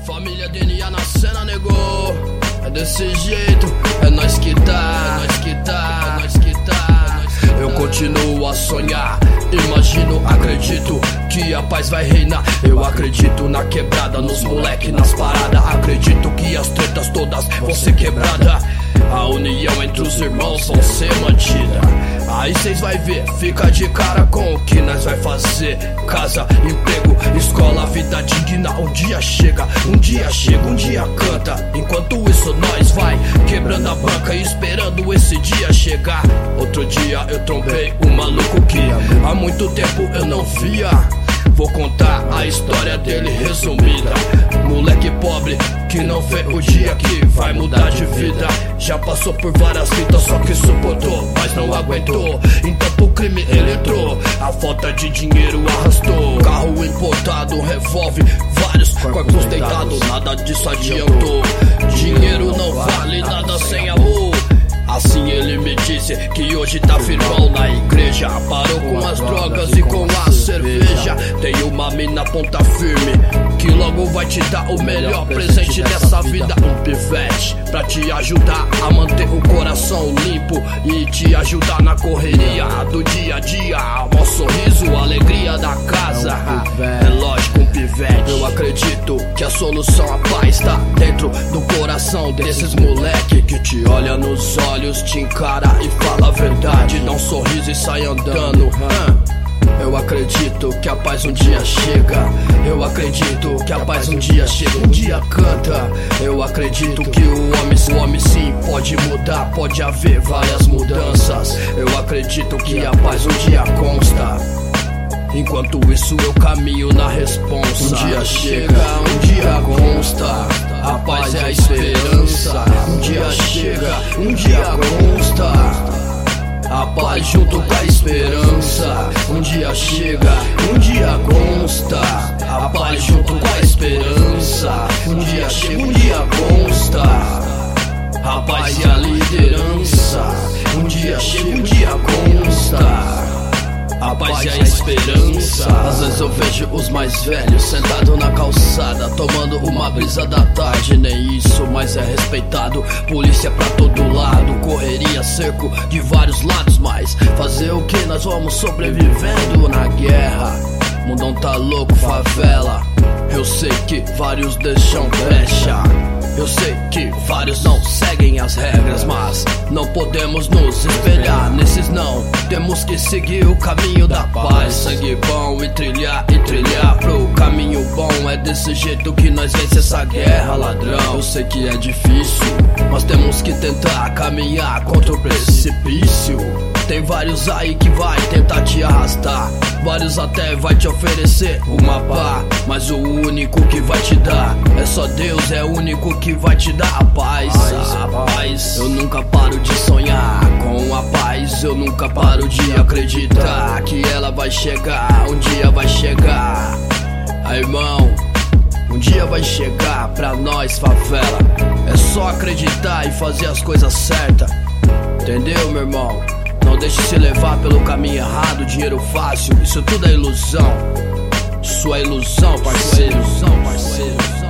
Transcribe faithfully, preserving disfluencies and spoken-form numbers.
Família D N A na cena, negou. É desse jeito, é nós que tá, é nós que tá, é nós que tá. Eu continuo a sonhar, imagino, acredito que a paz vai reinar. Eu acredito na quebrada, nos moleque, nas paradas. Acredito que as tretas todas vão ser quebradas. A união entre os irmãos vão ser mantida. Aí cês vai ver, fica de cara com o que nós vai fazer. Casa, emprego, escola, vida digna. Um dia chega, um dia chega, um dia canta. Enquanto isso nós vai quebrando a banca e esperando esse dia chegar. Outro dia eu trombei um maluco que há muito tempo eu não via. Vou contar a história dele resumida. Moleque pobre que não vê o dia que vai mudar de vida. Já passou por várias fitas, só que suportou, mas não aguentou. Então pro crime ele entrou, a falta de dinheiro arrastou. Carro importado, revólver, vários corpos deitados, nada disso adiantou. Dinheiro não vale nada sem amor. Assim ele me disse que hoje tá firmão na igreja. Parou com as drogas e com a cerveja. Tem uma mina ponta firme que logo vai te dar o melhor presente dessa vida. Um pivete pra te ajudar a manter o coração limpo e te ajudar na correria do dia a dia. Mó sorriso, alegria da casa. É lógico, um pivete. Eu acredito que a solução, a paz tá dentro do coração desses moleque que te olha nos olhos, te encara e fala a verdade. Dá um sorriso e sai andando. Eu acredito que a paz um dia chega. Eu acredito que a paz um dia chega, um dia canta. Eu acredito que o homem, o homem sim pode mudar, pode haver várias mudanças. Eu acredito que a paz um dia consta. Enquanto isso eu caminho na responsa. Um dia chega, um dia consta. A paz é a esperança. Um dia chega, um dia consta. A paz junto com a esperança. Um dia chega, um dia consta. A paz junto com a esperança. Um dia chega, um dia consta. A paz e a liderança. Um dia chega, um dia consta. A paz e a esperança. Às vezes eu vejo os mais velhos sentado na calçada, tomando uma brisa da tarde. Nem isso, mas é respeitado. Polícia pra todo lado, correria, cerco de vários lados. Mas fazer o que? Nós vamos sobrevivendo na guerra. Mundão tá louco, favela. Eu sei que vários deixam brecha. Eu sei que vários não seguem as regras, mas não podemos nos espelhar nesses não. Temos que seguir o caminho da paz. Sangue bom e trilhar e trilhar pro caminho bom. É desse jeito que nós vence essa guerra, ladrão. Eu sei que é difícil, mas temos que tentar caminhar contra o precipício. Tem vários aí que vai tentar te arrastar, vários até vai te oferecer uma pá, mas o único que vai te dar é só Deus, é o único que vai te dar a paz. A paz, eu nunca paro de sonhar com a paz. Eu nunca paro de acreditar que ela vai chegar, um dia vai chegar. Aí, irmão, um dia vai chegar pra nós, favela. É só acreditar e fazer as coisas certas. Entendeu, meu irmão? Não deixe se levar pelo caminho errado, dinheiro fácil, isso tudo é ilusão. Isso é ilusão, parceiro. Isso é ilusão, parceiro.